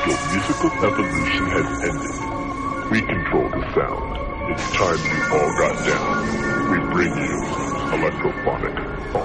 Your musical evolution has ended. We control the sound. It's time you all got down. We bring you electrophonic.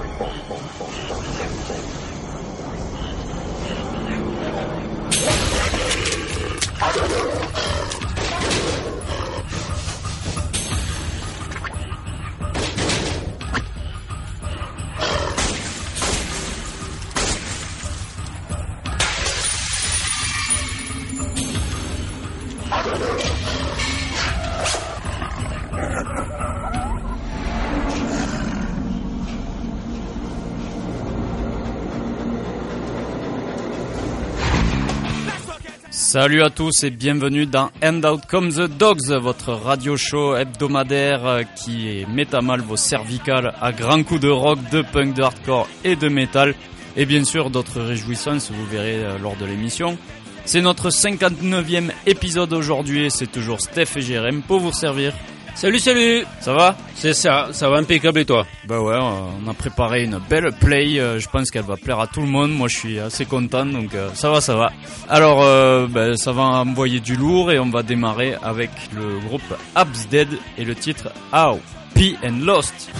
Salut à tous et bienvenue dans And Out Come the Dogs, votre radio show hebdomadaire qui met à mal vos cervicales à grands coups de rock, de punk, de hardcore et de métal. Et bien sûr d'autres réjouissances, vous verrez lors de l'émission. C'est notre 59e épisode aujourd'hui et c'est toujours Steph et Jérém pour vous servir. Salut. Ça va ? C'est ça va impeccable et toi ? Bah ouais, on a préparé une belle play, je pense qu'elle va plaire à tout le monde, moi je suis assez content donc ça va. Alors ça va envoyer du lourd et on va démarrer avec le groupe Abs Dead et le titre How, P and Lost.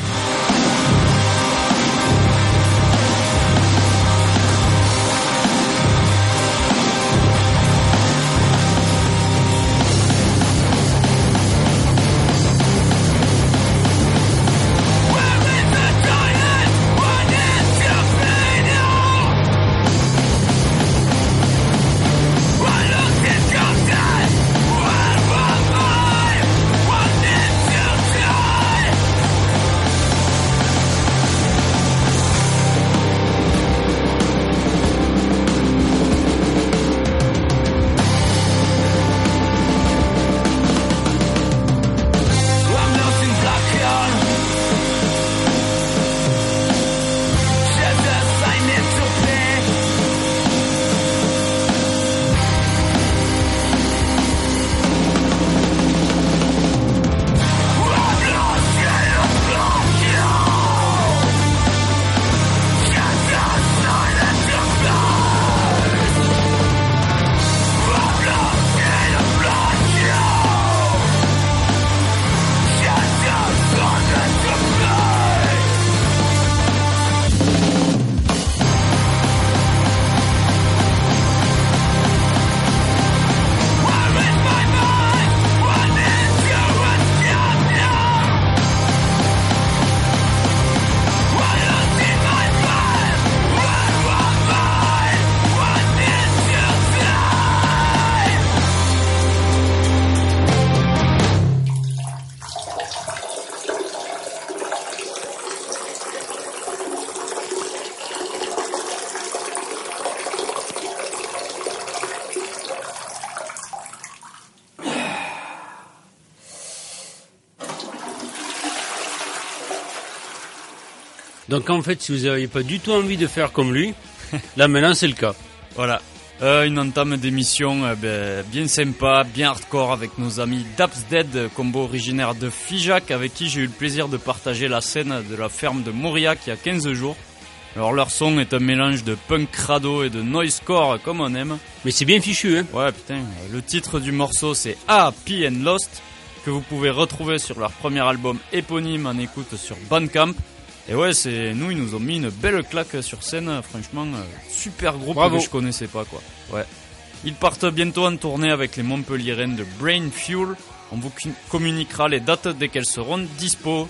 Donc en fait, si vous n'avez pas du tout envie de faire comme lui, là maintenant c'est le cas. Voilà, une entame d'émission bien sympa, bien hardcore avec nos amis d'Abs Dead, combo originaire de Figeac, avec qui j'ai eu le plaisir de partager la scène de la ferme de Mauriac il y a 15 jours. Alors leur son est un mélange de punk crado et de noisecore comme on aime. Mais c'est bien fichu, hein. Ouais putain, le titre du morceau c'est P and Lost, que vous pouvez retrouver sur leur premier album éponyme en écoute sur Bandcamp. Et ouais, ils nous ont mis une belle claque sur scène, franchement, super groupe. Bravo. Que je connaissais pas quoi. Ouais. Ils partent bientôt en tournée avec les Montpelliéraines de Brain Fuel. On vous communiquera les dates dès qu'elles seront dispo.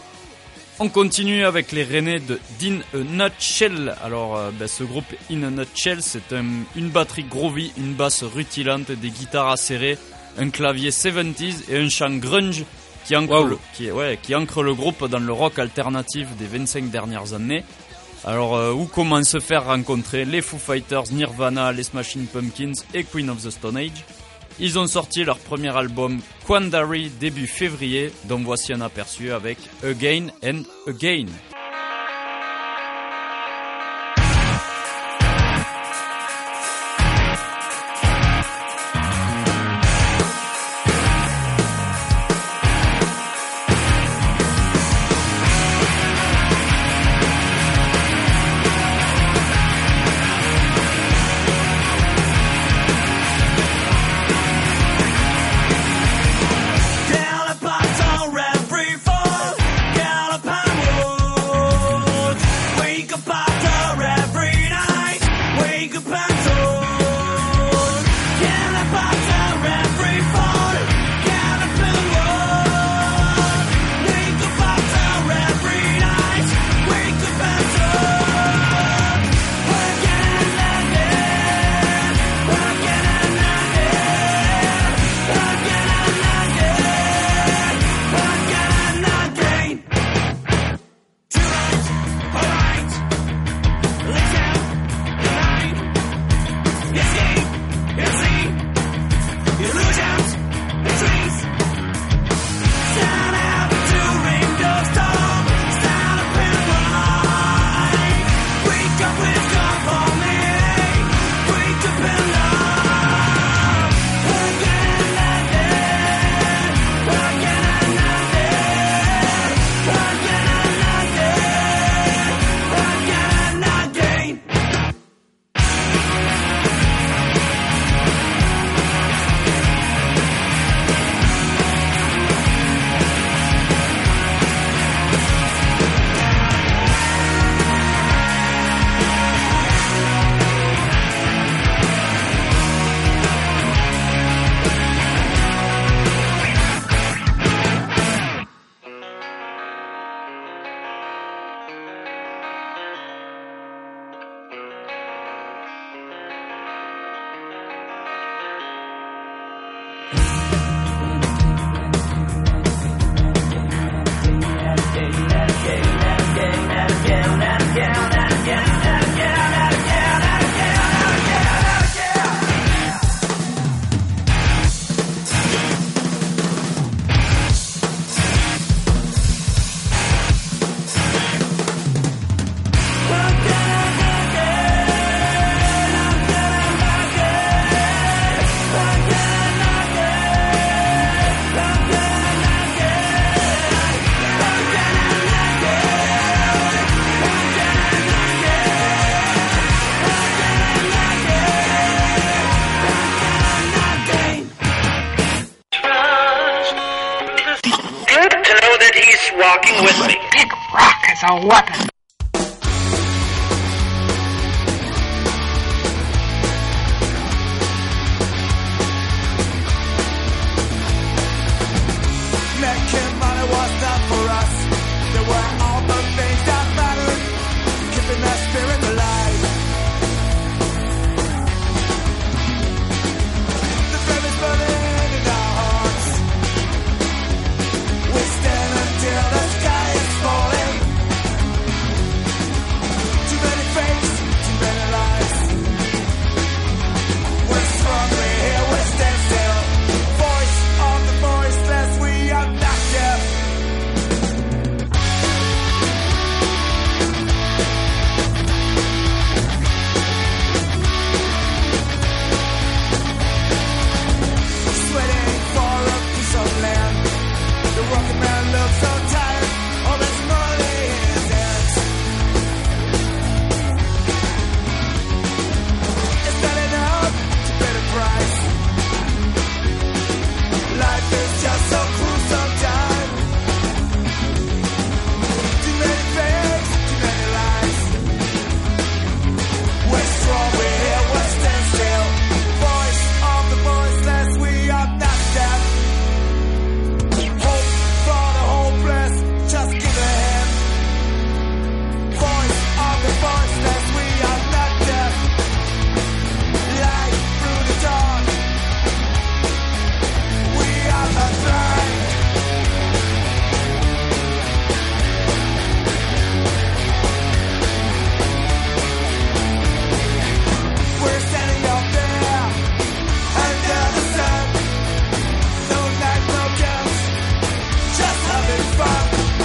On continue avec les Rennais de In a Nutshell. Alors, ce groupe In a Nutshell, c'est une batterie groovy, une basse rutilante, des guitares acérées, un clavier 70s et un chant grunge qui ancre le groupe dans le rock alternatif des 25 dernières années. Alors, où comment se faire rencontrer les Foo Fighters, Nirvana, les Smashing Pumpkins et Queen of the Stone Age. Ils ont sorti leur premier album Quandary début février, dont voici un aperçu avec Again and Again. Walking with me. Big rock as a weapon. Making money was not for us. There were all the things that mattered, keeping that spirit alive. The flame is burning in our hearts. We stand until the sky is falling. Too many fates, too many lies. We're strong, we're here, we stand still. Voice of the voiceless, we are not deaf. Sweating for a piece of land. The rocket man looks so tired, all this money in his hands. It's not enough to pay the price. Life is just so cruel sometimes. Too many fakes, too many lies. We're strong, we're here, we'll stand still. Voice of the voiceless, we are not deaf. Hope for the hopeless, just give a hand. Voice of the voiceless, we are not deaf. Light through the dark, we are not blind. We're standing up there, under the sun. No night, no camps, just having fun.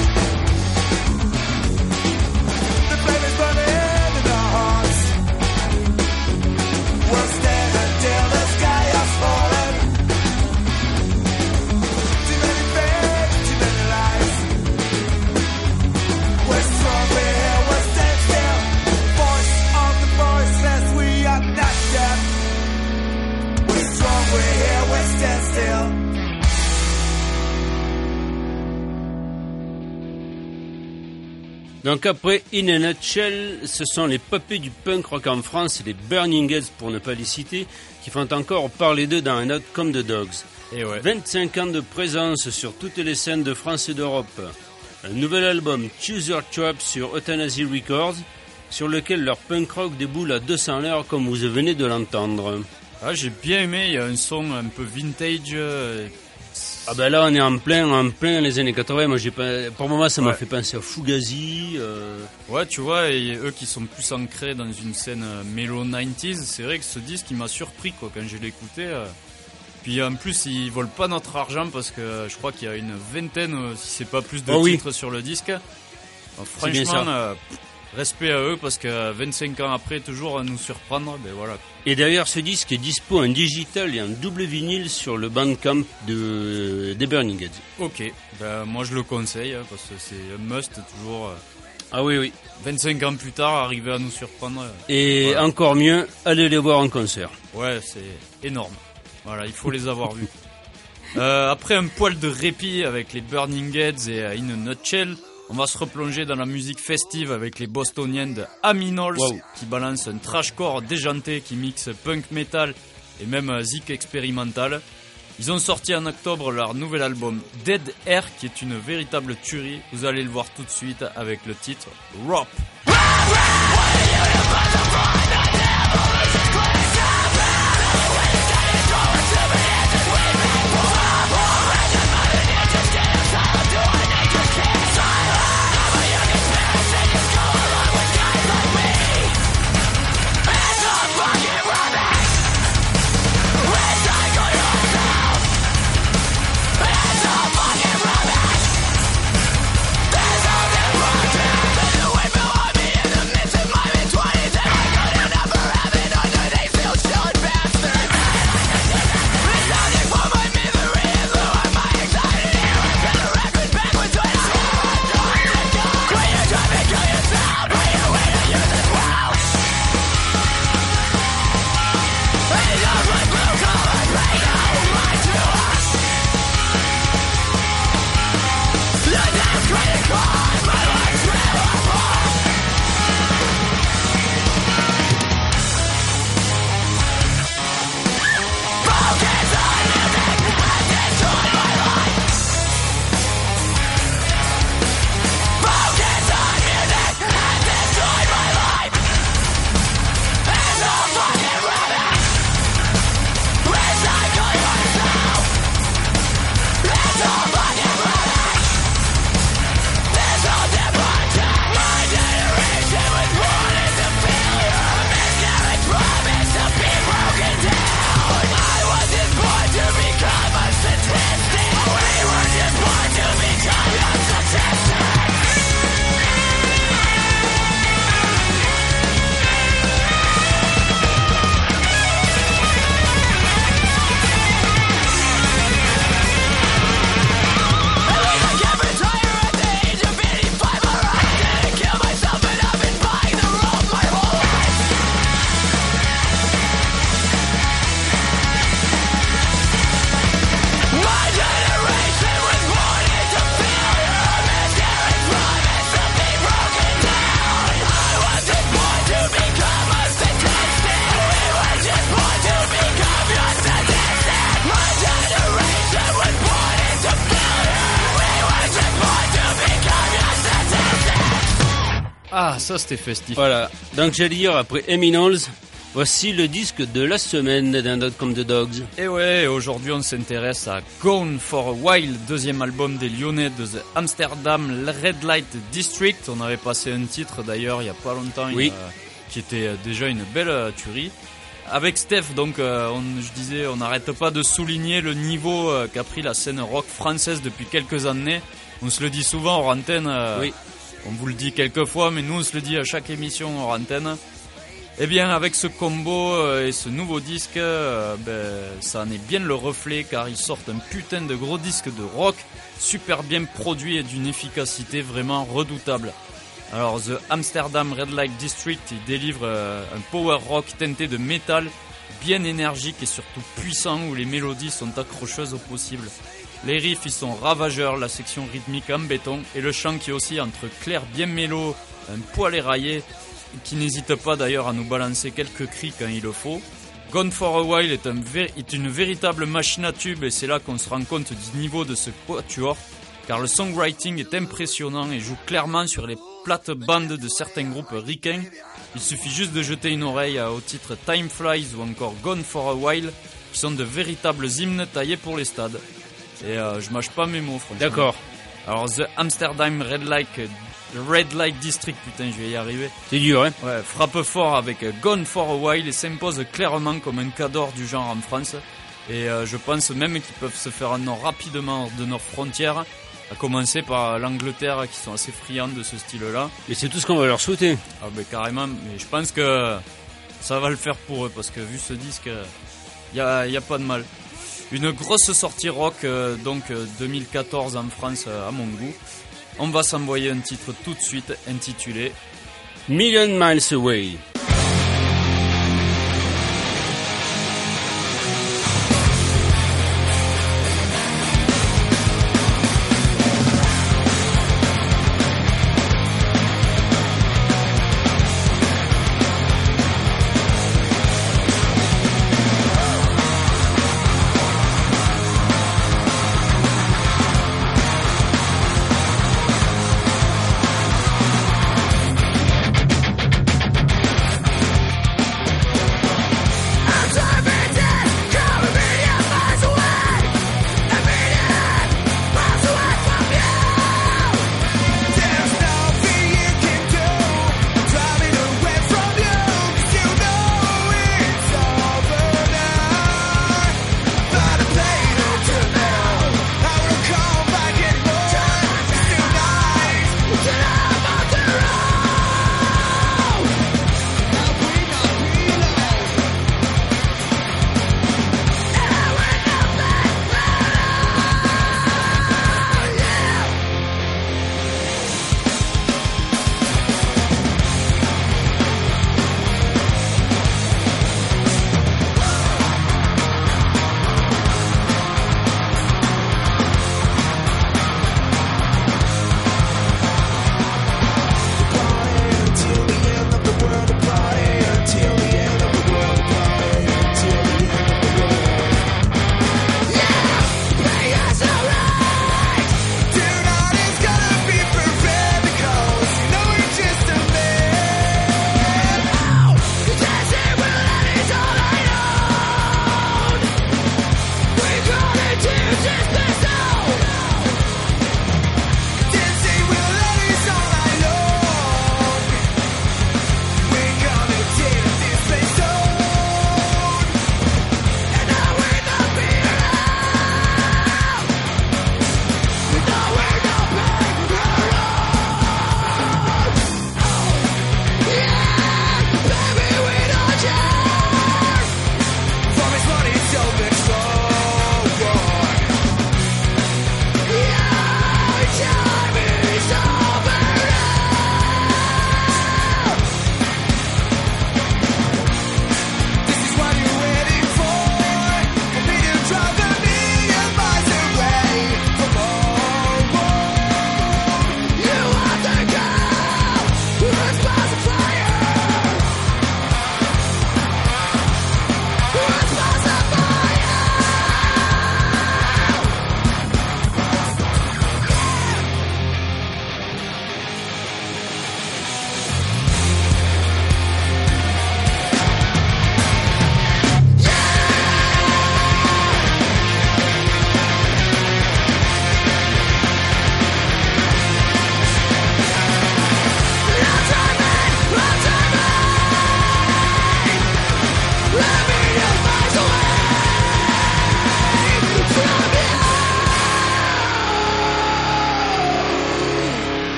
The flame is burning in our hearts. We'll stand until the sky is falling. Too many fakes, too many lies. We're strong, we're here, we'll stand still. Voice of the voiceless, we are not deaf. We're strong, we're here, we'll stand still. Donc après In a Nutshell, ce sont les papés du punk rock en France, les Burning Heads pour ne pas les citer, qui font encore parler d'eux dans un autre comme The Dogs. Et ouais. 25 ans de présence sur toutes les scènes de France et d'Europe. Un nouvel album, Choose Your Trap, sur Euthanasie Records, sur lequel leur punk rock déboule à 200 l'heure comme vous venez de l'entendre. Ah, j'ai bien aimé, il y a un son un peu vintage. Ah ben là on est en plein les années 80, moi pour moi ça m'a Ouais. fait penser à Fugazi. Ouais, tu vois, et eux qui sont plus ancrés dans une scène mellow 90s, c'est vrai que ce disque il m'a surpris quoi quand je l'ai écouté. Puis en plus ils volent pas notre argent parce que je crois qu'il y a une vingtaine, si c'est pas plus de titres sur le disque. Donc, C'est bien franchement, respect à eux parce que 25 ans après toujours à nous surprendre, ben voilà. Et d'ailleurs ce disque est dispo en digital et en double vinyle sur le Bandcamp des Burning Heads. Ok, ben moi je le conseille parce que c'est un must toujours. Ah oui. 25 ans plus tard, arriver à nous surprendre. Et voilà. encore mieux, allez les voir en concert. Ouais, c'est énorme. Voilà, il faut les avoir vus. Après un poil de répit avec les Burning Heads et In a Nutshell, on va se replonger dans la musique festive avec les Bostoniens de Aminals qui balancent un trashcore déjanté qui mixe punk metal et même zik expérimental. Ils ont sorti en octobre leur nouvel album Dead Air qui est une véritable tuerie. Vous allez le voir tout de suite avec le titre Rop. Silence. Ah, ça c'était festif. Voilà, donc j'allais dire, après Eminals, voici le disque de la semaine d'un Dog Comme the Dogs. Et ouais, aujourd'hui on s'intéresse à Gone for a While, deuxième album des Lyonnais de The Amsterdam Red Light District. On avait passé un titre d'ailleurs il y a pas longtemps, oui. Qui était déjà une belle tuerie. Avec Steph, donc, je disais, on n'arrête pas de souligner le niveau qu'a pris la scène rock française depuis quelques années. On se le dit souvent hors antenne. Oui. On vous le dit quelques fois, mais nous on se le dit à chaque émission hors antenne. Eh bien, avec ce combo et ce nouveau disque, ça en est bien le reflet, car ils sortent un putain de gros disque de rock, super bien produit et d'une efficacité vraiment redoutable. Alors, The Amsterdam Red Light District, il délivre un power rock teinté de métal, bien énergique et surtout puissant, où les mélodies sont accrocheuses au possible. Les riffs ils sont ravageurs, la section rythmique en béton et le chant qui oscille entre clair bien mélo, un poil éraillé, qui n'hésite pas d'ailleurs à nous balancer quelques cris quand il le faut. Gone for a While est une véritable machine à tubes et c'est là qu'on se rend compte du niveau de ce quatuor, car le songwriting est impressionnant et joue clairement sur les plates-bandes de certains groupes ricains. Il suffit juste de jeter une oreille au titre Time Flies ou encore Gone for a While, qui sont de véritables hymnes taillés pour les stades. Et je mâche pas mes mots, franchement. D'accord. Alors, The Amsterdam Red Light District, putain, je vais y arriver. C'est dur, hein. Ouais, frappe fort avec Gone for a While et s'impose clairement comme un cadre du genre en France. Et je pense même qu'ils peuvent se faire un nom rapidement de nos frontières, à commencer par l'Angleterre, qui sont assez friands de ce style-là. Mais c'est tout ce qu'on va leur souhaiter. Ah ben carrément, mais je pense que ça va le faire pour eux, parce que vu ce disque, y a pas de mal. Une grosse sortie rock, donc 2014 en France à mon goût. On va s'envoyer un titre tout de suite intitulé Million Miles Away.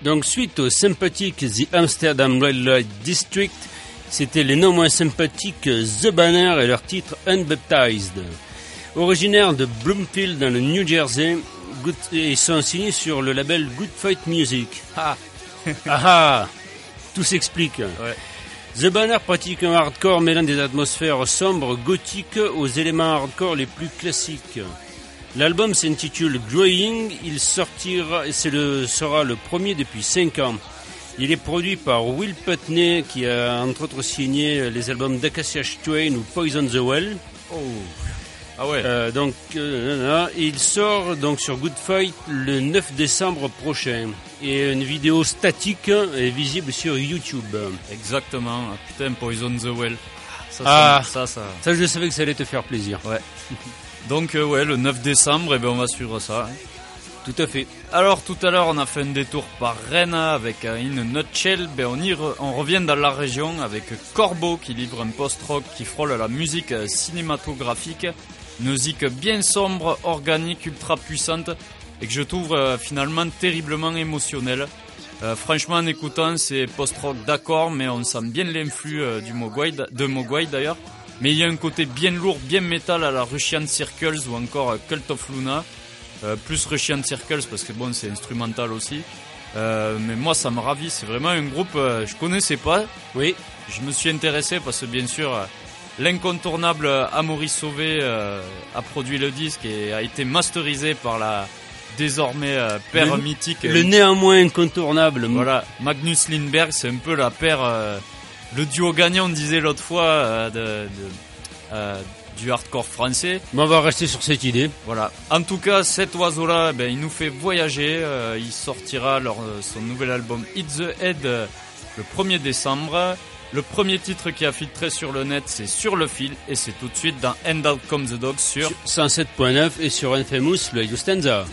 Donc suite au sympathique The Amsterdam Red Light District, c'était les non moins sympathiques The Banner et leur titre Unbaptized. Originaires de Bloomfield dans le New Jersey, ils sont signés sur le label Good Fight Music. Ah, Ah, tout s'explique. ouais. The Banner pratique un hardcore mêlant des atmosphères sombres gothiques aux éléments hardcore les plus classiques. L'album s'intitule Growing, il sortira, sera le premier depuis 5 ans. Il est produit par Will Putney qui a entre autres signé les albums d'Acacia Strain ou Poison the Well. Oh. Ah ouais. Il sort donc sur Good Fight le 9 décembre prochain. Et une vidéo statique est visible sur YouTube. Exactement. Ah, putain, Poison the Well. Ah. Ça. Ça, je savais que ça allait te faire plaisir. Ouais. Donc ouais, le 9 décembre, on va suivre ça. Tout à fait. Alors tout à l'heure, on a fait un détour par Rennes avec In Nutshell. On revient dans la région avec Corbeau qui livre un post-rock qui frôle la musique cinématographique. Une musique bien sombre, organique, ultra puissante et que je trouve finalement terriblement émotionnelle. Franchement, en écoutant, c'est post-rock d'accord, mais on sent bien l'influx de Mogwai d'ailleurs. Mais il y a un côté bien lourd, bien métal à la Russian Circles ou encore Cult of Luna. Plus Russian Circles parce que bon, c'est instrumental aussi. Mais moi, ça me ravit. C'est vraiment un groupe je connaissais pas. Oui. Je me suis intéressé parce que bien sûr, l'incontournable Amaury Sauvé a produit le disque et a été masterisé par la désormais paire mythique. Le néanmoins incontournable. Voilà, Magnus Lindberg, c'est un peu la paire, le duo gagnant, on disait l'autre fois, du hardcore français. Mais on va rester sur cette idée. Voilà. En tout cas, cet oiseau-là, il nous fait voyager. Il sortira son nouvel album Hit the Head le 1er décembre. Le premier titre qui a filtré sur le net, c'est Sur le fil, et c'est tout de suite dans And Out Comes the Dog sur 107.9 et sur Infamous, le Stanza.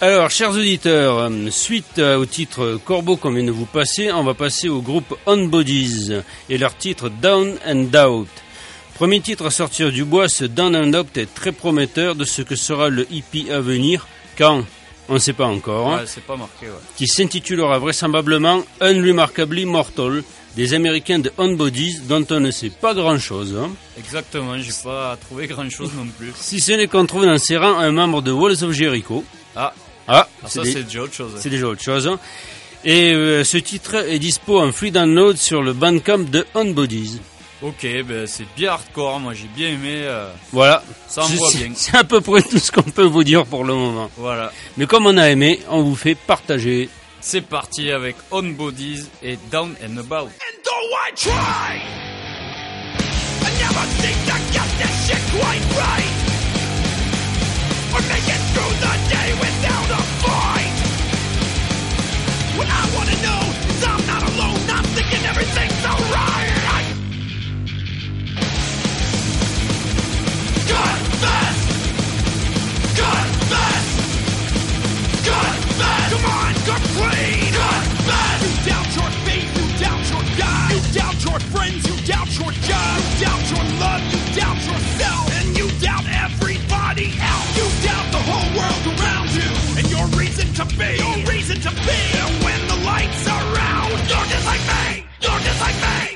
Alors, chers auditeurs, suite au titre Corbeau qu'on vient de vous passer, on va passer au groupe On Bodies et leur titre Down and Out. Premier titre à sortir du bois, ce Down and Out est très prometteur de ce que sera le hippie à venir, quand on ne sait pas encore, Ouais, c'est pas marqué, ouais. qui s'intitulera vraisemblablement Unremarkably Mortal, des Américains de On Bodies, dont on ne sait pas grand-chose. Exactement, j'ai pas trouvé grand-chose non plus. Si ce n'est qu'on trouve dans ses rangs un membre de Walls of Jericho. Ah, ça c'est déjà autre chose. C'est déjà autre chose. Et ce titre est dispo en free download sur le Bandcamp de On Bodies. Ok, ben c'est bien hardcore, moi j'ai bien aimé. Voilà. Ça envoie bien. C'est à peu près tout ce qu'on peut vous dire pour le moment. Voilà. Mais comme on a aimé, on vous fait partager. C'est parti avec On Bodies et Down and About. And though I try, I never seem to get this shit quite right, or make it through the day without a fight. What I wanna know is I'm not alone, I'm thinking everything's alright. Confess! Confess! Confess! Come on, complain! Confess! You doubt your faith, you doubt your God, you doubt your friends, you doubt your job, you doubt your love, you doubt yourself, and you doubt everybody else. You doubt the whole world around you, and your reason to be, your reason to be. And when the lights are out, you're just like me, you're just like me.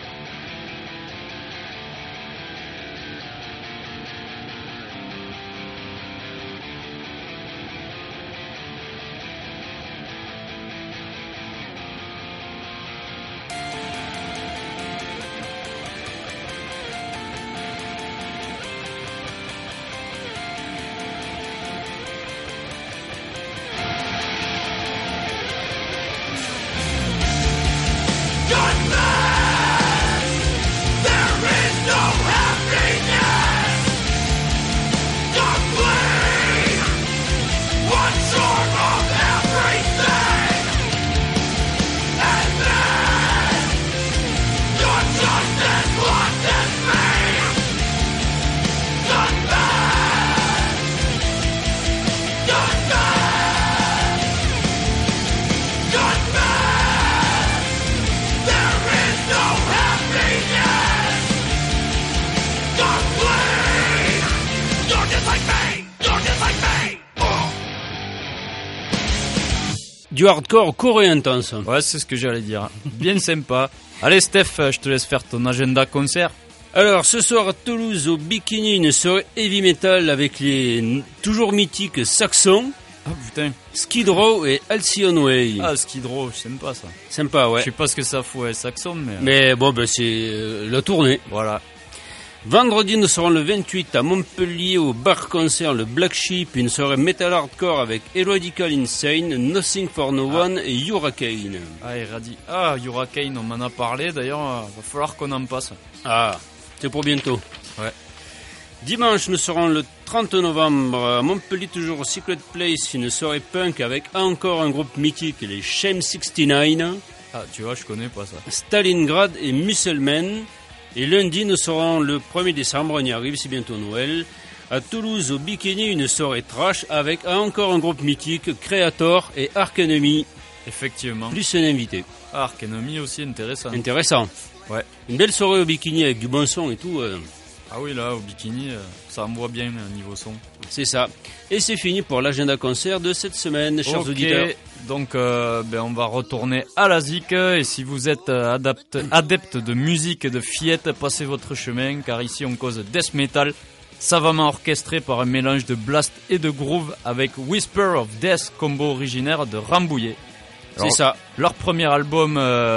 Du hardcore coréen intense. Ouais, c'est ce que j'allais dire. Bien sympa. Allez Steph, je te laisse faire ton agenda concert. Alors, ce soir à Toulouse, au Bikini, une soirée heavy metal avec les toujours mythiques Saxon, Ah putain. Skid Row et Alcyon Way. Ah, Skid Row, j'aime pas ça. Sympa, ouais. Je sais pas ce que ça fout à Saxon, mais... Mais bon, ben c'est la tournée. Voilà. Vendredi, nous serons le 28 à Montpellier au bar-concert le Black Sheep, une soirée metal hardcore avec Herodical Insane, Nothing for No One et Hurricane. Ah, Hurricane, on m'en a parlé, d'ailleurs, va falloir qu'on en passe. Ah, c'est pour bientôt. Ouais. Dimanche, nous serons le 30 novembre à Montpellier, toujours au Secret Place, une soirée punk avec encore un groupe mythique, les Shame 69. Ah, tu vois, je connais pas ça. Stalingrad et Musselman. Et lundi, nous serons le 1er décembre, on y arrive, c'est bientôt Noël. À Toulouse, au Bikini, une soirée trash avec encore un groupe mythique, Creator et Arch Enemy. Effectivement. Plus un invité. Ah, Arch Enemy aussi, intéressant. Intéressant. Ouais. Une belle soirée au Bikini avec du bon son et tout. Ah oui, là, au Bikini, ça envoie bien niveau son. C'est ça. Et c'est fini pour l'agenda concert de cette semaine, chers auditeurs. Donc on va retourner à la ZIC. Et si vous êtes adepte de musique et de fillettes, passez votre chemin, car ici on cause death metal, savamment orchestré par un mélange de blast et de groove avec Whisper of Death, combo originaire de Rambouillet. C'est ça. Leur premier album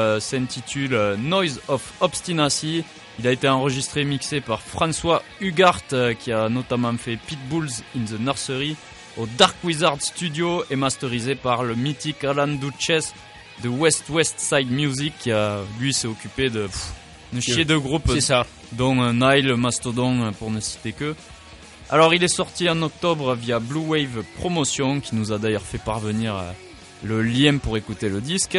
s'intitule Noise of Obstinacy. Il a été enregistré et mixé par François Hugart, qui a notamment fait Pitbulls in the Nursery, au Dark Wizard Studio, et masterisé par le mythique Alan Duchess de West Side Music, qui a, lui, s'est occupé de une chier de groupes, c'est ça, dont Nile, Mastodon, pour ne citer que. Alors, il est sorti en octobre via Blue Wave Promotion, qui nous a d'ailleurs fait parvenir le lien pour écouter le disque.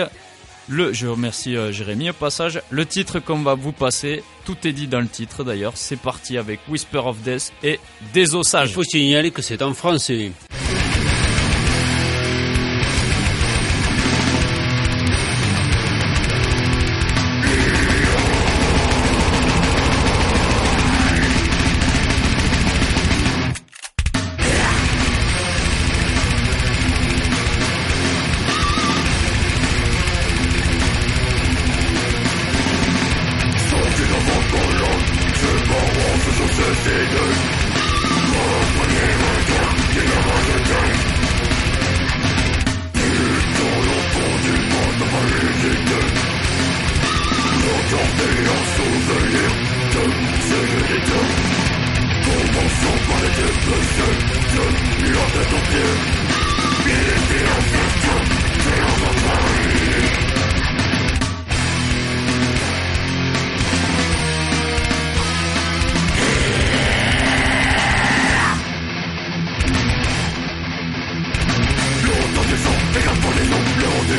Je remercie Jérémy au passage. Le titre qu'on va vous passer, tout est dit dans le titre d'ailleurs. C'est parti avec Whisper of Death et Désossage. Il faut signaler que c'est en français.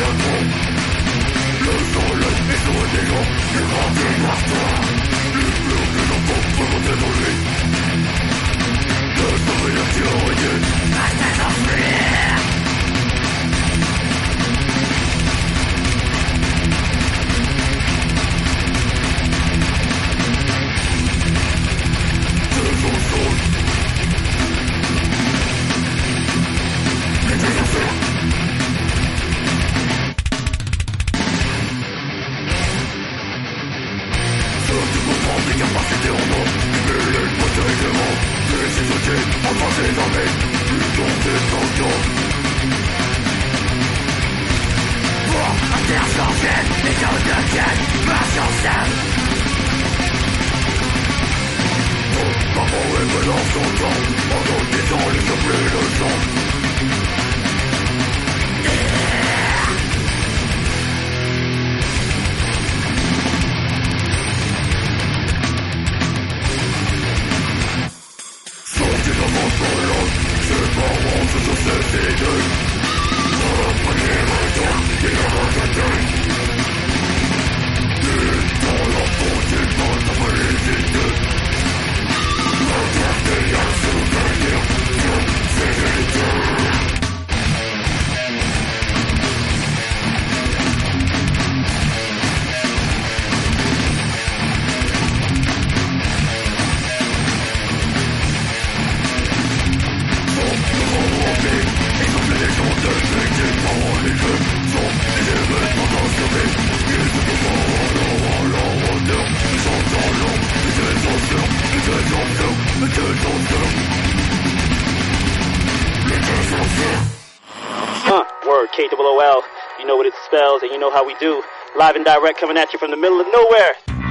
Word, KOOL. You know what it spells and you know how we do. Live and direct coming at you from the middle of nowhere.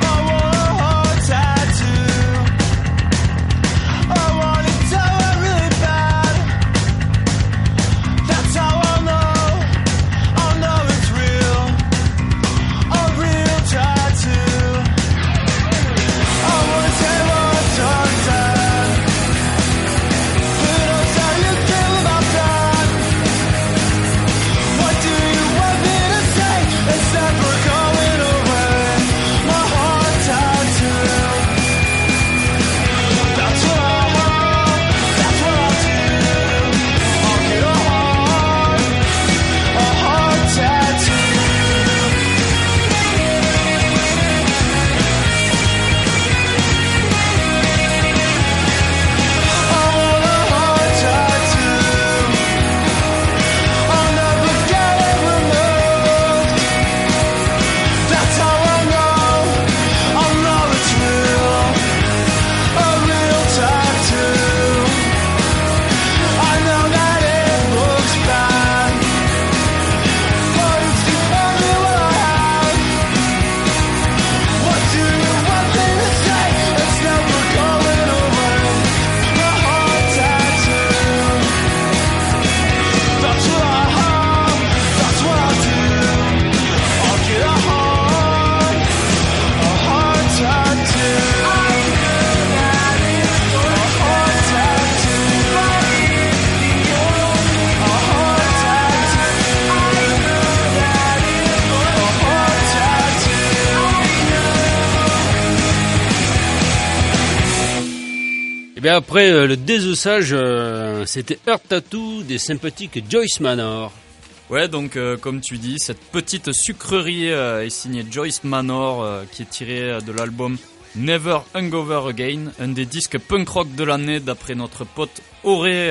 Et après le désossage, c'était Earth Tattoo des sympathiques Joyce Manor. Ouais, donc comme tu dis, cette petite sucrerie est signée Joyce Manor, qui est tirée de l'album Never Hungover Again, un des disques punk rock de l'année d'après notre pote Auré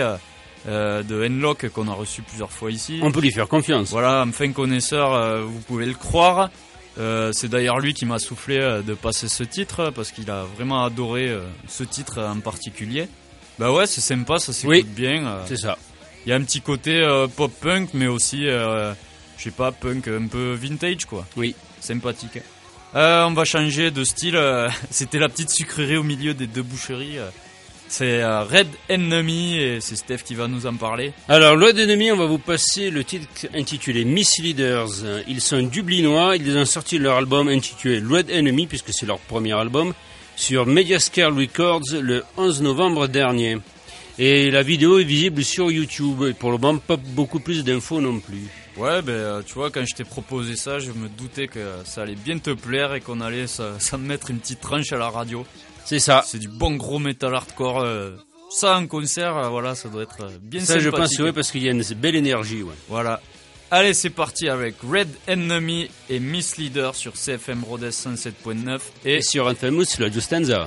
de Henlock qu'on a reçu plusieurs fois ici. On peut lui faire confiance. Voilà, un fin connaisseur, vous pouvez le croire. C'est d'ailleurs lui qui m'a soufflé de passer ce titre parce qu'il a vraiment adoré ce titre en particulier. Bah ouais, c'est sympa, ça s'écoute bien. C'est ça. Il y a un petit côté pop-punk, mais aussi, je sais pas, punk un peu vintage, quoi. Oui. Sympathique. On va changer de style. C'était la petite sucrerie au milieu des deux boucheries. C'est Red Enemy et c'est Steph qui va nous en parler. Alors, Red Enemy, on va vous passer le titre intitulé Misleaders. Ils sont dublinois, ils ont sorti leur album intitulé Red Enemy, puisque c'est leur premier album, sur Mediascale Records le 11 novembre dernier. Et la vidéo est visible sur YouTube. Et pour le moment, pas beaucoup plus d'infos non plus. Ouais, tu vois, quand je t'ai proposé ça, je me doutais que ça allait bien te plaire et qu'on allait s'en mettre une petite tranche à la radio. C'est ça. C'est du bon gros metal hardcore. Ça en concert, voilà, ça doit être bien ça, sympathique. Je pense, oui, parce qu'il y a une belle énergie, ouais. Voilà. Allez, c'est parti avec Red Enemy et Misleader sur CFM Rhodes 107.9 et sur Infamous, la Justanza.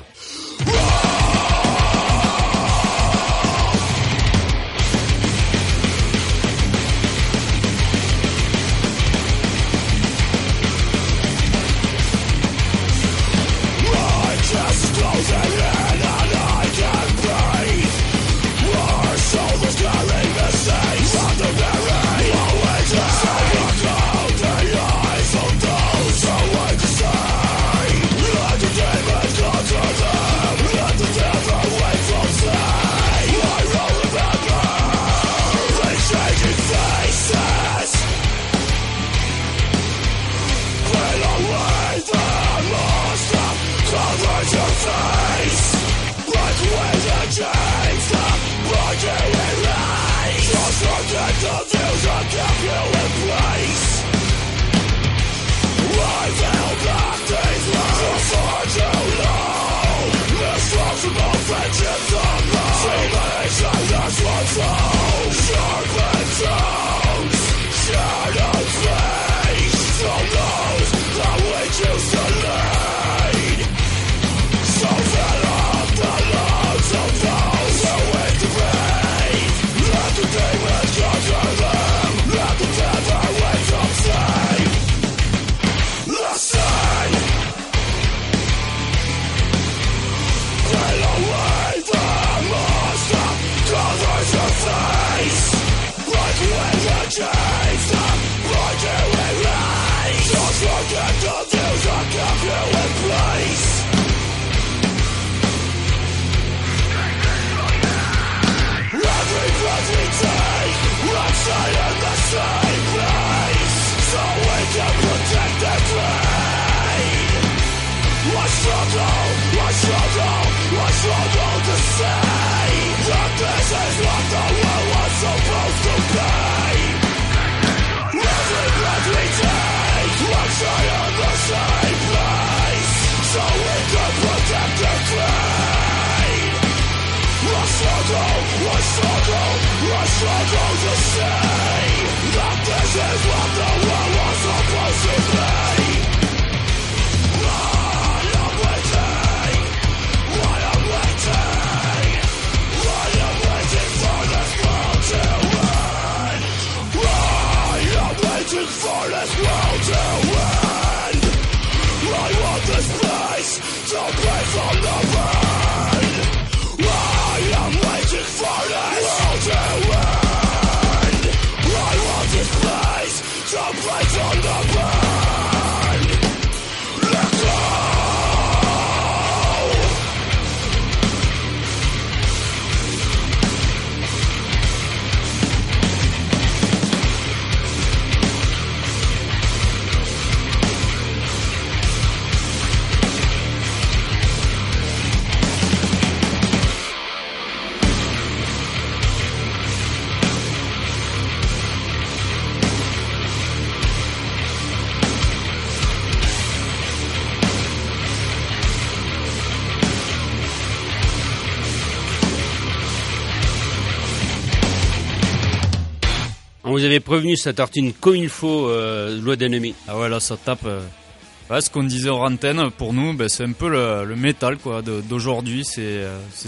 On vous avait prévenu, ça tartine comme il faut, Loi d'ennemi. Ah ouais, là ça tape. Ouais, ce qu'on disait en antenne, pour nous, c'est un peu le métal quoi d'aujourd'hui. C'est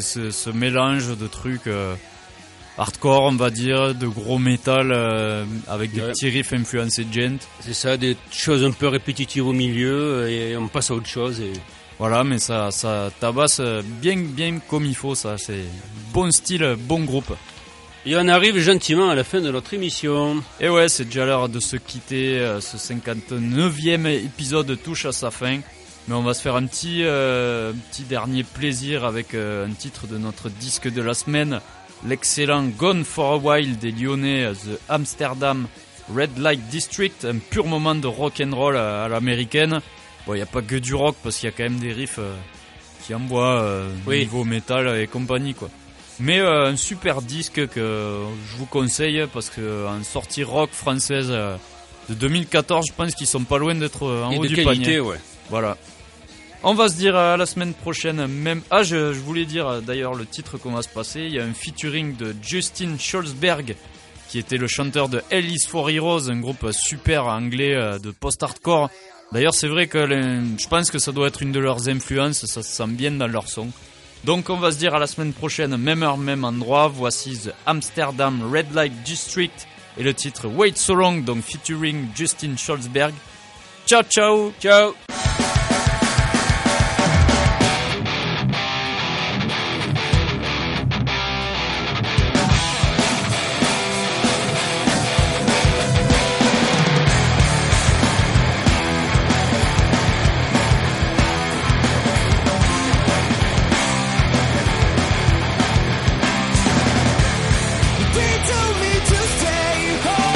ce mélange de trucs hardcore, on va dire, de gros métal avec des petits riffs influencés gent. C'est ça, des choses un peu répétitives au milieu et on passe à autre chose. Et... Voilà, mais ça tabasse bien comme il faut, ça. C'est bon style, bon groupe. Et on arrive gentiment à la fin de notre émission. Et ouais, c'est déjà l'heure de se quitter. Ce 59e épisode touche à sa fin. Mais on va se faire un petit dernier plaisir avec un titre de notre disque de la semaine. L'excellent Gone for a While des Lyonnais The Amsterdam Red Light District. Un pur moment de rock'n'roll à l'américaine. Bon, il n'y a pas que du rock parce qu'il y a quand même des riffs qui envoient niveau métal et compagnie, quoi. Mais un super disque que je vous conseille parce que en sortie rock française de 2014, je pense qu'ils sont pas loin d'être en haut du panier. Ouais. Voilà. On va se dire à la semaine prochaine. Même je voulais dire d'ailleurs le titre qu'on va se passer. Il y a un featuring de Justin Schulzberg, qui était le chanteur de Hell is for Heroes, un groupe super anglais de post-hardcore. D'ailleurs, c'est vrai que je pense que ça doit être une de leurs influences. Ça se sent bien dans leur son. Donc on va se dire à la semaine prochaine, même heure, même endroit. Voici The Amsterdam Red Light District et le titre Wait So Long, donc featuring Justin Schulzberg. Ciao ciao. Ciao. They told me to stay home.